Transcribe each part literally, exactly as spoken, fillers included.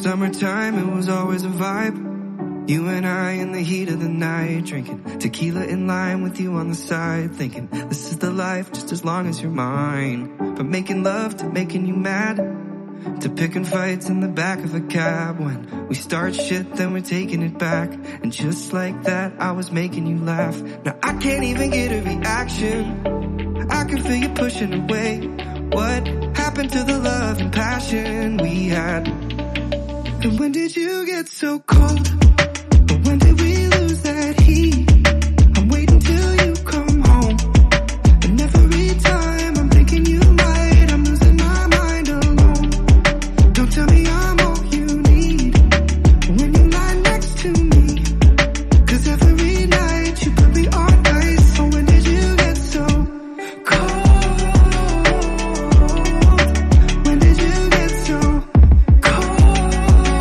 Summertime, it was always a vibe. You and I in the heat of the night, drinking tequila in line with you on the side, thinking this is the life just as long as you're mine. From making love to making you mad, to picking fights in the back of a cab. When we start shit, then we're taking it back. And just like that, I was making you laugh. Now I can't even get a reaction. I can feel you pushing away. What happened to the love and passion we had? And when did you get so cold? When did we lose that heat? I'm waiting till you come home. And every time I'm thinking you might, I'm losing my mind alone. Don't tell me I'm all you need when you lie next to me. Cause every night you put me on ice. So when did you get so cold? When did you get so cold?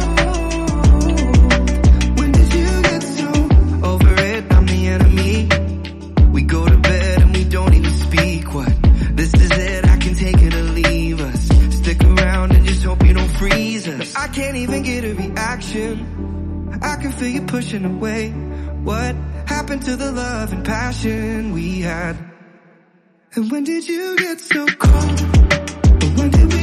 When did you get so over it? I'm the enemy. We go to bed and we don't even speak. What? This is it, I can take it or leave us. Stick around and just hope you don't freeze us. I can't even get a reaction. I can feel you pushing away. What happened to the love and passion we had? And when did you get so cold? When did we